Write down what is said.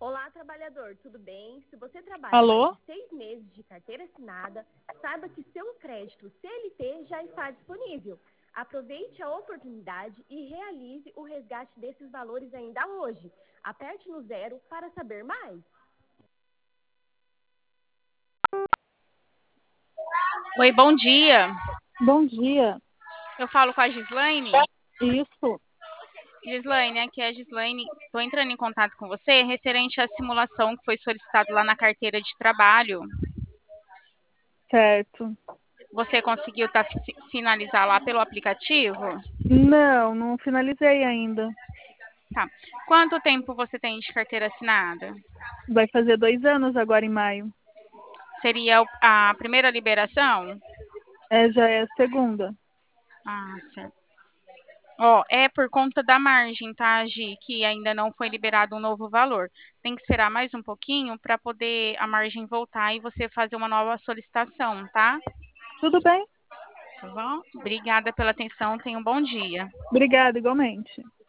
Olá, trabalhador, tudo bem? Se você trabalha mais Alô? de 6 meses de carteira assinada, saiba que seu crédito CLT já está disponível. Aproveite a oportunidade e realize o resgate desses valores ainda hoje. Aperte no 0 para saber mais. Oi, bom dia. Bom dia. Eu falo com a Gislaine. Isso, Gislaine, aqui é a Gislaine. Estou entrando em contato com você referente à simulação que foi solicitada lá na carteira de trabalho. certo. Você conseguiu finalizar lá pelo aplicativo? Não finalizei ainda. Tá. Quanto tempo você tem de carteira assinada? Vai fazer 2 anos agora em maio. Seria a primeira liberação? Já é a segunda. Ah, certo. Ó, é por conta da margem, tá, Gi, que ainda não foi liberado um novo valor. Tem que esperar mais um pouquinho para poder a margem voltar e você fazer uma nova solicitação, tá? Tudo bem? Tá bom? Obrigada pela atenção, tenha um bom dia. Obrigada, igualmente.